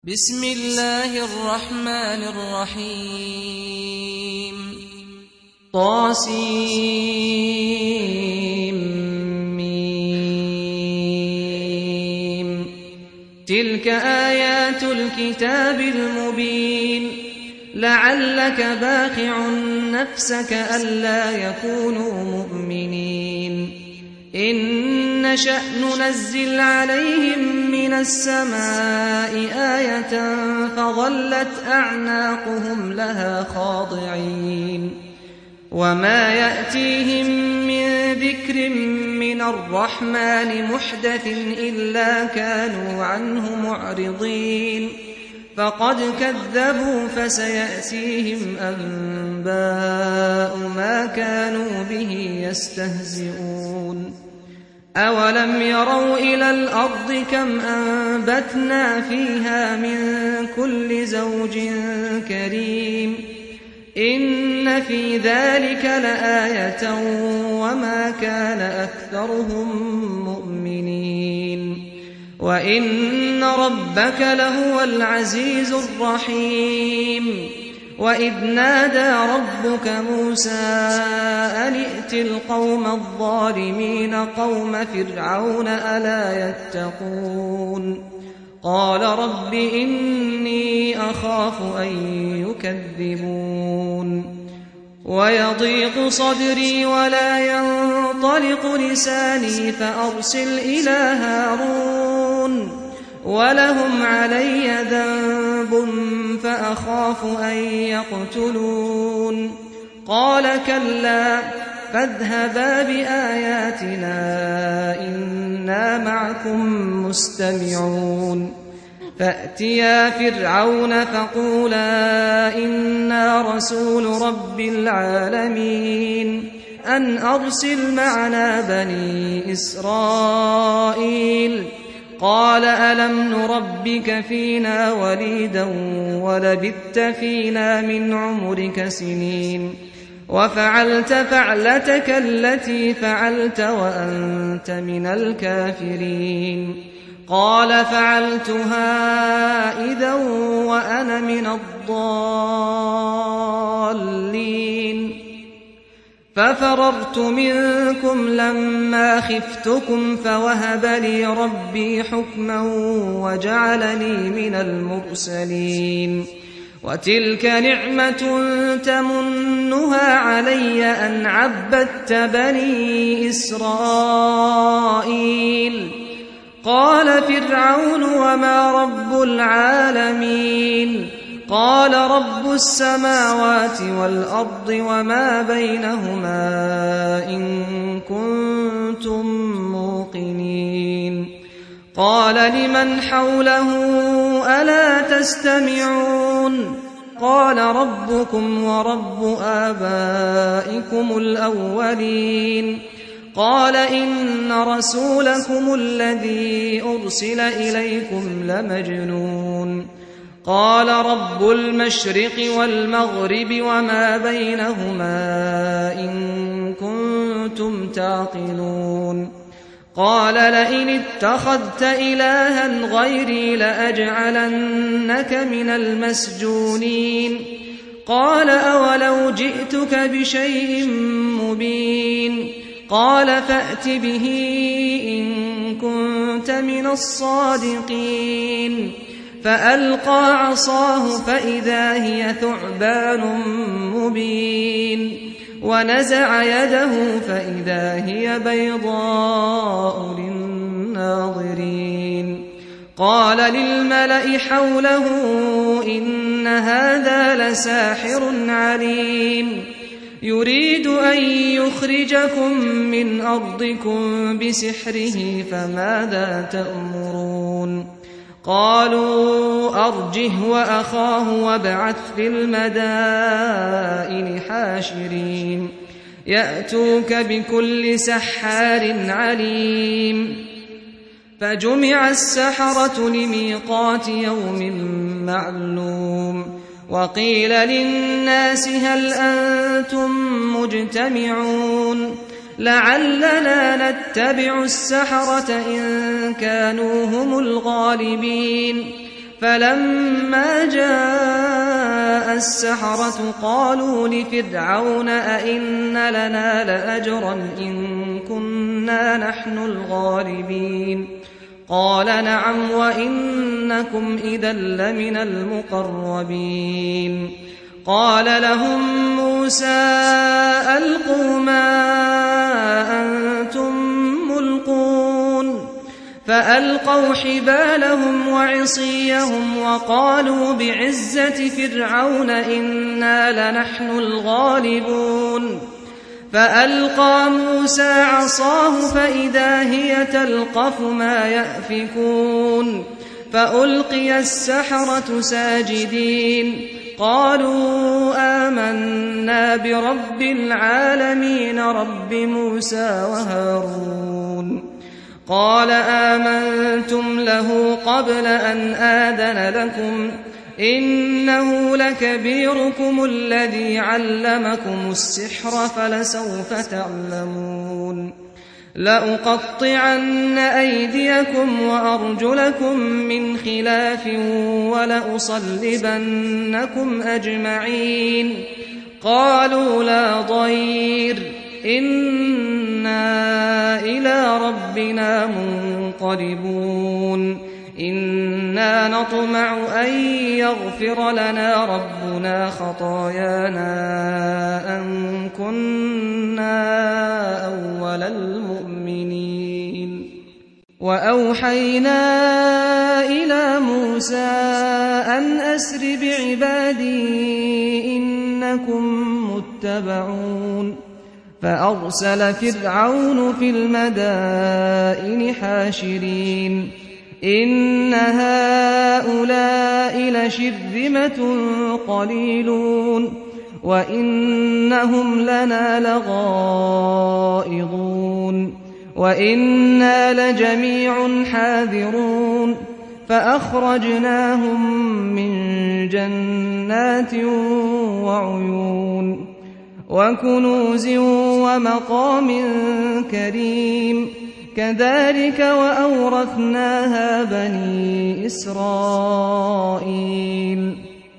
بسم الله الرحمن الرحيم طاسيم تلك آيات الكتاب المبين لعلك باخع نفسك ألا يكونوا مؤمنين إن نشأ ننزل عليهم من السماء آية فظلت أعناقهم لها خاضعين وما يأتيهم من ذكر من الرحمن محدث إلا كانوا عنه معرضين فقد كذبوا فسيأتيهم أنباء ما كانوا به يستهزئون أولم يروا إلى الأرض كم أنبتنا فيها من كل زوج كريم إن في ذلك لآية وما كان أكثرهم مؤمنين وإن ربك لهو العزيز الرحيم وإذ نادى ربك موسى أن ائت القوم الظالمين قوم فرعون ألا يتقون قال رب إني أخاف أن يكذبون ويضيق صدري ولا ينطلق لساني فأرسل إلى هارون ولهم علي ذنب فأخاف أن يقتلون قال كلا فاذهبا بآياتنا إنا معكم مستمعون فأتيا فرعون فقولا إنا رسول رب العالمين أن أرسل معنا بني إسرائيل قال ألم نربك فينا وليدا ولبثت فينا من عمرك سنين وفعلت فعلتك التي فعلت وأنت من الكافرين قال فعلتها إذا وأنا من الضالين ففررت منكم لما خفتكم فوهب لي ربي حكما وجعلني من المرسلين وتلك نعمة تمنها علي أن عبدت بني إسرائيل قال فرعون وما رب العالمين قال رب السماوات والأرض وما بينهما إن كنتم موقنين قال لمن حوله ألا تستمعون قال ربكم ورب آبائكم الأولين قال إن رسولكم الذي أرسل إليكم لمجنون قال رب المشرق والمغرب وما بينهما إن كنتم تعقلون قال لئن اتخذت إلها غيري لأجعلنك من المسجونين قال أولو جئتك بشيء مبين قال فأت به إن كنت من الصادقين فألقى عصاه فإذا هي ثعبان مبين ونزع يده فإذا هي بيضاء للناظرين قال للملأ حوله إن هذا لساحر عليم يريد أن يخرجكم من أرضكم بسحره فماذا تأمرون قالوا أرجه وأخاه وابعث في المدائن حاشرين يأتوك بكل سحار عليم فجمع السحرة لميقات يوم معلوم وقيل للناس هل أنتم مجتمعون لعلنا نتبع السحرة إن كانوا هم الغالبين فلما جاء السحرة قالوا لفرعون أئن لنا لأجرا إن كنا نحن الغالبين قال نعم وإنكم إذا لمن المقربين قال لهم موسى ألقوا ما أنتم ملقون فألقوا حبالهم وعصيهم وقالوا بعزة فرعون إنا لنحن الغالبون فألقى موسى عصاه فإذا هي تلقف ما يأفكون فألقي السحرة ساجدين قالوا آمنا برب العالمين رب موسى وهارون قال آمنتم له قبل أن آذن لكم إنه لكبيركم الذي علمكم السحر فلسوف تعلمون لأقطعن أيديكم وأرجلكم من خلاف ولأصلبنكم أجمعين قالوا لا ضير إنا إلى ربنا منقلبون إنا نطمع أن يغفر لنا ربنا خطايانا أن كنا أول المؤمنين وأوحينا إلى موسى أن أسر بعبادي إنكم متبعون فأرسل فرعون في المدائن حاشرين إن هؤلاء لشرذمة قليلون وإنهم لنا لغائظون وإنا لجميع حاذرون فأخرجناهم من جنات وعيون وكنوز ومقام كريم كذلك وأورثناها بني إسرائيل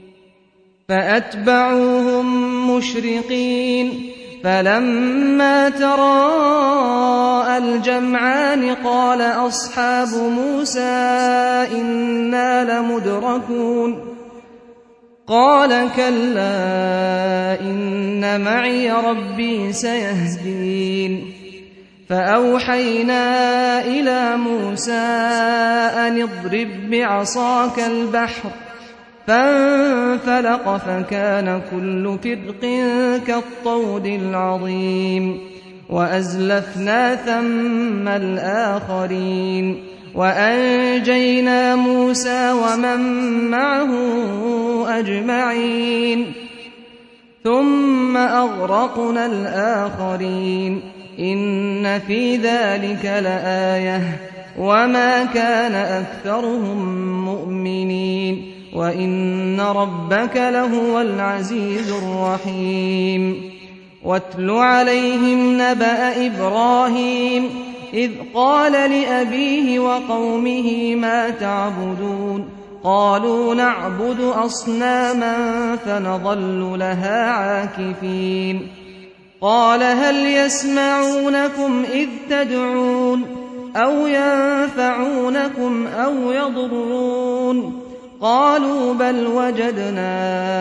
فأتبعوهم مشرقين فلما تراءى الجمعان قال أصحاب موسى إنا لمدركون قال كلا إن معي ربي سيهدين فأوحينا إلى موسى أن اضرب بعصاك البحر فانفلق فكان كل فرق كالطود العظيم وأزلفنا ثم الآخرين وأنجينا موسى ومن معه أجمعين ثم أغرقنا الآخرين إن في ذلك لآية وما كان أكثرهم مؤمنين وإن ربك لهو العزيز الرحيم واتل عليهم نبأ إبراهيم إذ قال لأبيه وقومه ما تعبدون قالوا نعبد أصناما فنظل لها عاكفين قال هل يسمعونكم إذ تدعون أو ينفعونكم أو يضرون قالوا بل وجدنا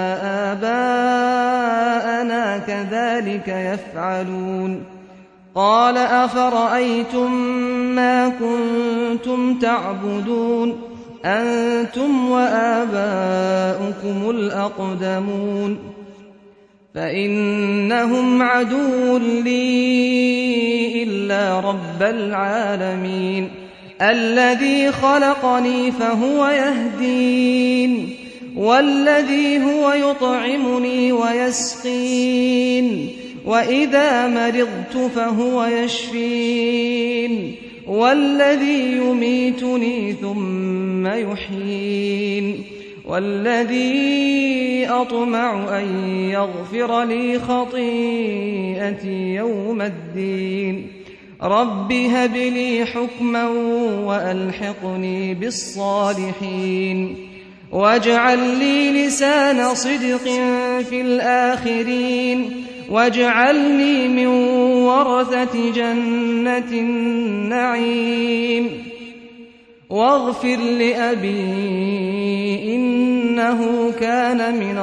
آباءنا كذلك يفعلون قال أفرأيتم ما كنتم تعبدون أنتم وآباؤكم الأقدمون فإنهم عدو لي إلا رب العالمين الذي خلقني فهو يهدين والذي هو يطعمني ويسقين وإذا مرضت فهو يشفين والذي يميتني ثم يحيين والذي أطمع أن يغفر لي خطيئتي يوم الدين رب هب لي حكما وألحقني بالصالحين واجعل لي لسان صدق في الآخرين واجعلني من ورثة جنة النعيم واغفر لأبي إنه كان من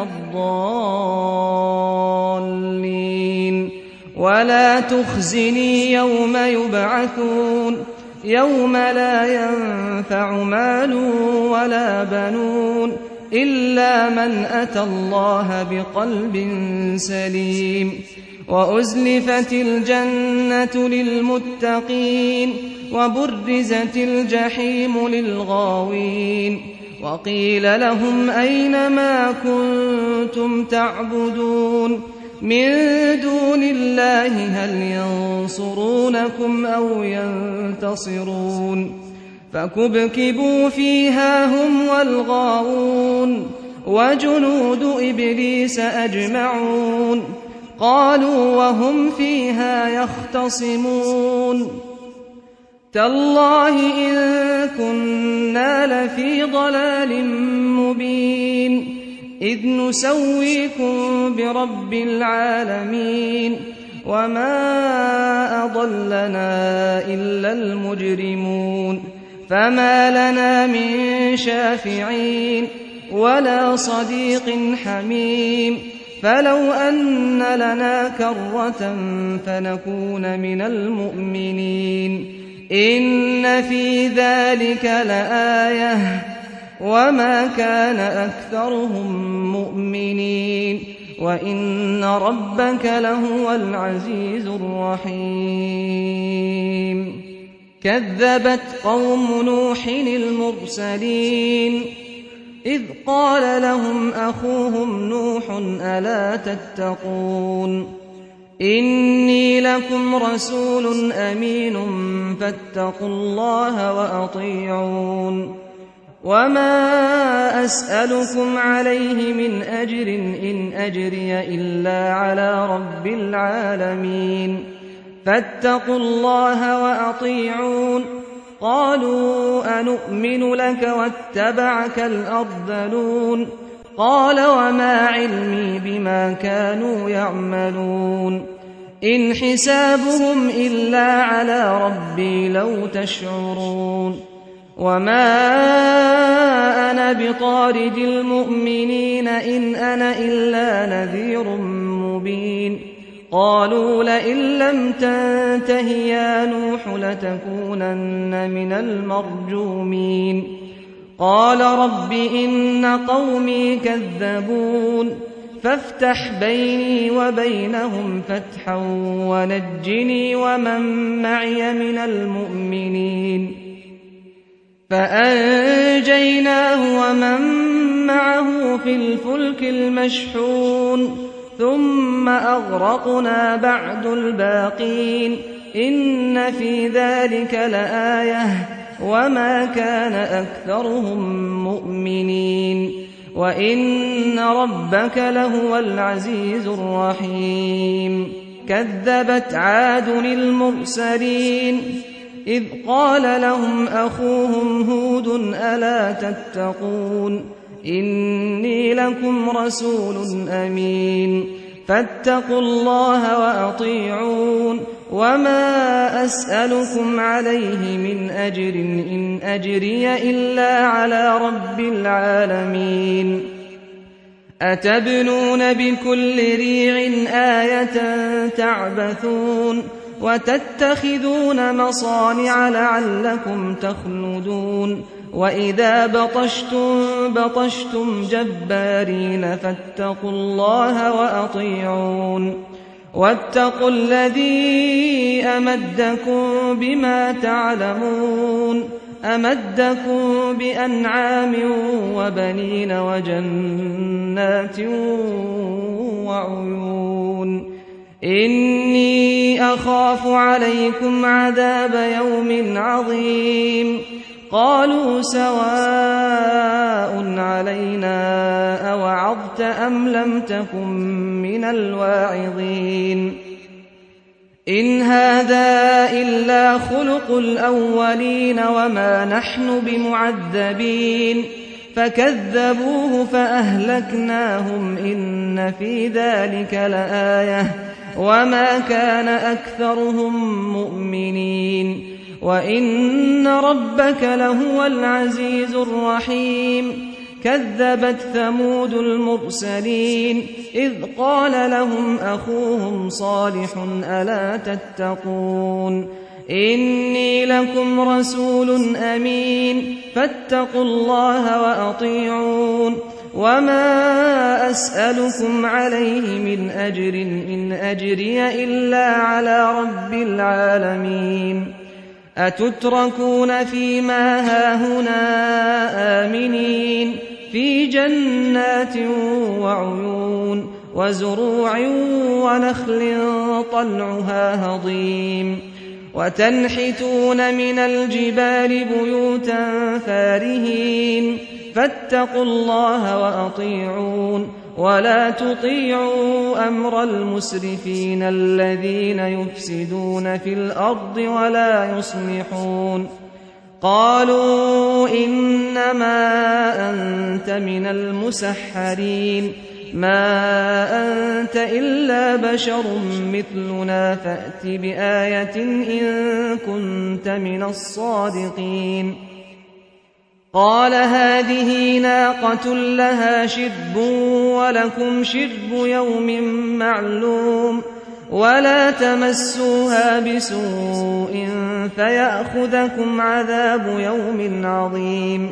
الضالين ولا تخزني يوم يبعثون يوم لا ينفع مال ولا بنون إلا من أتى الله بقلب سليم وأزلفت الجنة للمتقين وبرزت الجحيم للغاوين وقيل لهم أين ما كنتم تعبدون من دون الله هل ينصرونكم أو ينتصرون فكبكبوا فيها هم والغاوون وجنود إبليس أجمعون قالوا وهم فيها يختصمون تالله إن كنا لفي ضلال مبين إذ نسويكم برب العالمين وما أضلنا إلا المجرمون فما لنا من شافعين ولا صديق حميم فلو أن لنا كرة فنكون من المؤمنين إن في ذلك لآية وما كان أكثرهم مؤمنين وإن ربك لهو العزيز الرحيم كذبت قوم نوح المرسلين إذ قال لهم أخوهم نوح ألا تتقون إني لكم رسول أمين فاتقوا الله وأطيعون وما أسألكم عليه من أجر إن أجري إلا على رب العالمين فاتقوا الله وأطيعون قالوا أنؤمن لك واتبعك الأرذلون قال وما علمي بما كانوا يعملون إن حسابهم إلا على ربي لو تشعرون وما أنا بطارد المؤمنين إن أنا إلا نذير مبين قالوا لئن لم تنته يا نوح لتكونن من المرجومين قال رب إن قومي كذبون فافتح بيني وبينهم فتحا ونجني ومن معي من المؤمنين فأنجيناه ومن معه في الفلك المشحون ثم أغرقنا بعد الباقين إن في ذلك لآية وما كان أكثرهم مؤمنين وإن ربك لهو العزيز الرحيم كذبت عاد المرسلين إذ قال لهم أخوهم هود ألا تتقون إني لكم رسول أمين فاتقوا الله وأطيعون وما أسألكم عليه من أجر إن أجري إلا على رب العالمين أتبنون بكل ريع آية تعبثون وتتخذون مصانع لعلكم تخلدون وإذا بطشتم جبارين فاتقوا الله وأطيعون واتقوا الذي أمدكم بما تعلمون أمدكم بأنعام وبنين وجنات وعيون إني أخاف عليكم عذاب يوم عظيم قالوا سواء علينا أوعظت أم لم تكن من الواعظين إن هذا إلا خلق الأولين وما نحن بمعذبين فكذبوه فأهلكناهم إن في ذلك لآية وما كان أكثرهم مؤمنين وإن ربك لهو العزيز الرحيم كذبت ثمود المرسلين إذ قال لهم أخوهم صالح ألا تتقون إني لكم رسول أمين فاتقوا الله وأطيعون وما أسألكم عليه من أجر إن أجري إلا على رب العالمين أتتركون فيما هاهنا آمنين في جنات وعيون وزروع ونخل طلعها هضيم وتنحتون من الجبال بيوتا فارهين فاتقوا الله وأطيعون ولا تطيعوا أمر المسرفين الذين يفسدون في الأرض ولا يصلحون قالوا إنما أنت من المسحرين ما أنت إلا بشر مثلنا فأت بآية إن كنت من الصادقين قال هذه ناقة لها شرب ولكم شرب يوم معلوم ولا تمسوها بسوء فيأخذكم عذاب يوم عظيم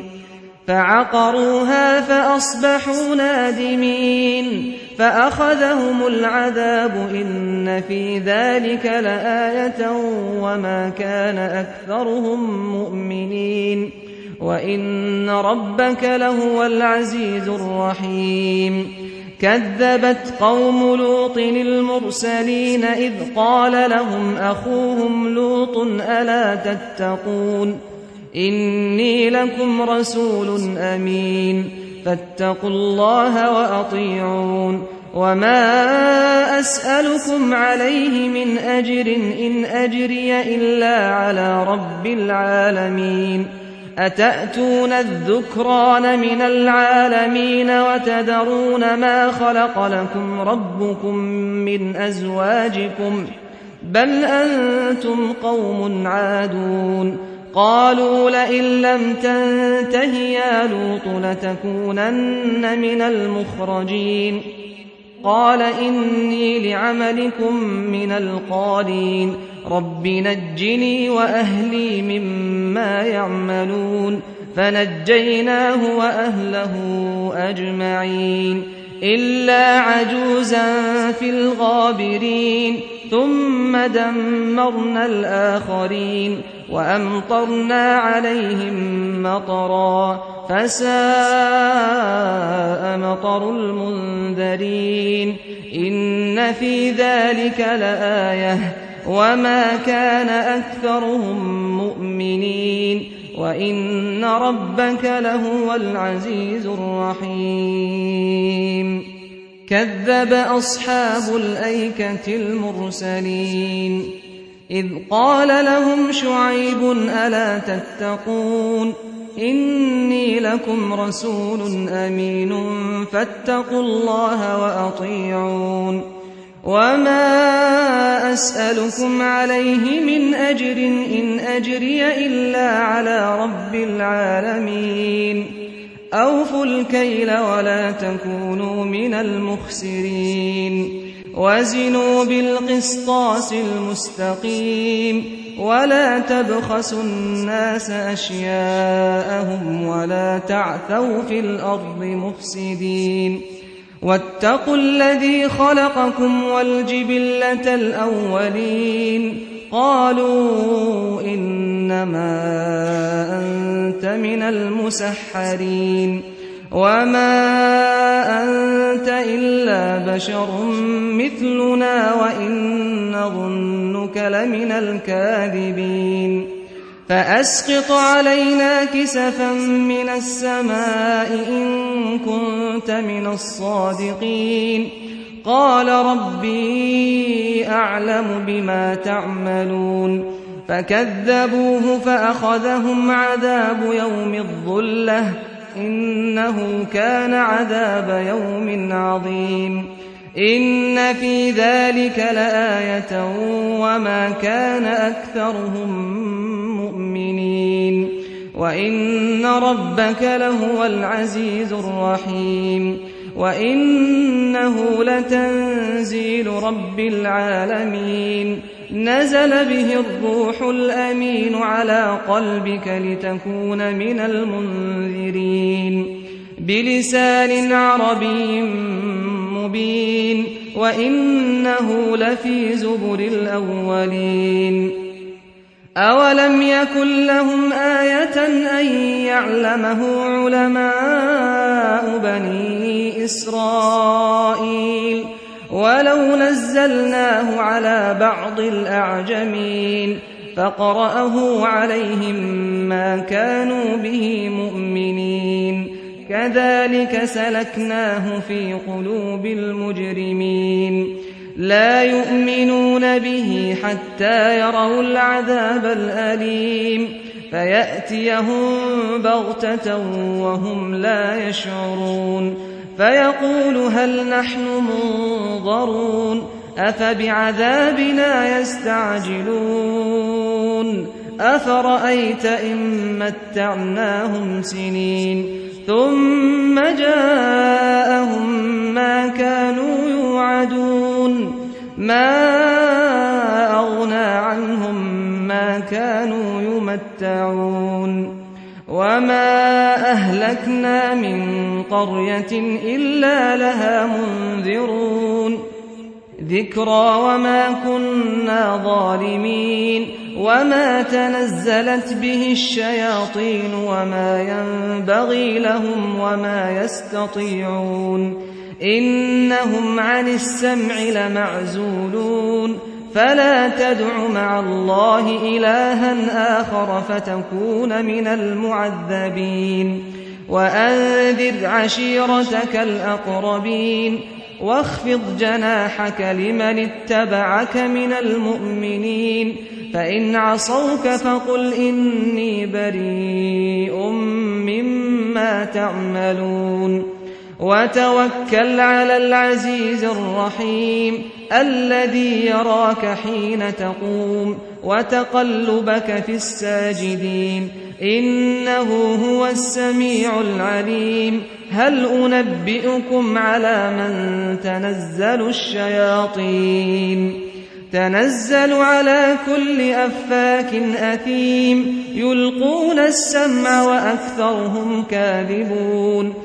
فعقروها فأصبحوا نادمين فأخذهم العذاب إن في ذلك لآية وما كان أكثرهم مؤمنين وإن ربك لهو العزيز الرحيم كذبت قوم لوط المرسلين إذ قال لهم أخوهم لوط ألا تتقون إني لكم رسول أمين فاتقوا الله وأطيعون وما أسألكم عليه من أجر إن أجري إلا على رب العالمين أتأتون الذكران من العالمين وتذرون ما خلق لكم ربكم من أزواجكم بل أنتم قوم عادون قالوا لئن لم تنته يا لوط لتكونن من المخرجين قال إني لعملكم من القالين رب نجني وأهلي مما يعملون فنجيناه وأهله أجمعين إلا عجوزا في الغابرين ثم دمرنا الآخرين وأمطرنا عليهم مطرا فساء مطر المنذرين إن في ذلك لآية وما كان أكثرهم مؤمنين وإن ربك لهو العزيز الرحيم كذب أصحاب الأيكة المرسلين إذ قال لهم شعيب ألا تتقون إني لكم رسول أمين فاتقوا الله وأطيعون وما أسألكم عليه من أجر إن أجري إلا على رب العالمين أوفوا الكيل ولا تكونوا من المخسرين وزنوا بالقسطاس المستقيم ولا تبخسوا الناس أشياءهم ولا تعثوا في الأرض مفسدين واتقوا الذي خلقكم والجبلة الأولين قالوا إنما أنت من المسحرين وما أنت إلا بشر مثلنا وإن نظنك لمن الكاذبين فأسقط علينا كسفا من السماء إن كنت من الصادقين قال ربي أعلم بما تعملون فكذبوه فأخذهم عذاب يوم الظلة إنه كان عذاب يوم عظيم إن في ذلك لآية وما كان أكثرهم مؤمنين وإن ربك لهو العزيز الرحيم وإنه لتنزيل رب العالمين نزل به الروح الأمين على قلبك لتكون من المنذرين بلسان عربي مبين وإنه لفي زبر الأولين أولم يكن لهم آية أن يعلمه علماء بني إسرائيل ولو نزلناه على بعض الأعجمين فقرأه عليهم ما كانوا به مؤمنين كذلك سلكناه في قلوب المجرمين لا يؤمنون به حتى يروا العذاب الأليم فيأتيهم بغتة وهم لا يشعرون فيقول هل نحن منظرون أفبعذابنا يستعجلون أفرأيت إن متعناهم سنين ثم جاءهم ما كانوا يوعدون ما أغنى عنهم ما كانوا يمتعون وما أهلكنا من قرية إلا لها منذرون ذكرى وما كنا ظالمين وما تنزلت به الشياطين وما ينبغي لهم وما يستطيعون إنهم عن السمع لمعزولون فلا تدع مع الله إلها آخر فتكون من المعذبين وأنذر عشيرتك الأقربين واخفض جناحك لمن اتبعك من المؤمنين فإن عصوك فقل إني بريء مما تعملون وتوكل على العزيز الرحيم الذي يراك حين تقوم وتقلبك في الساجدين إنه هو السميع العليم هل أنبئكم على من تنزل الشياطين تنزل على كل أفاك أثيم يلقون السمع وأكثرهم كاذبون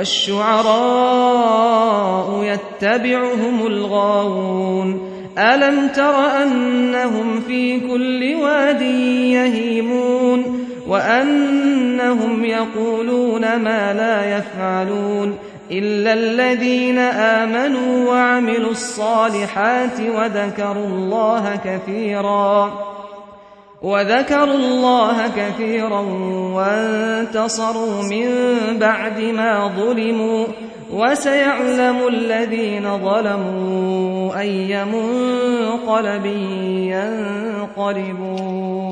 والشعراء يتبعهم الغاوون ألم تر أنهم في كل واد يهيمون وأنهم يقولون ما لا يفعلون إلا الذين آمنوا وعملوا الصالحات وذكروا الله كثيرا وانتصروا من بعد ما ظلموا وسيعلم الذين ظلموا أي منقلب ينقلبون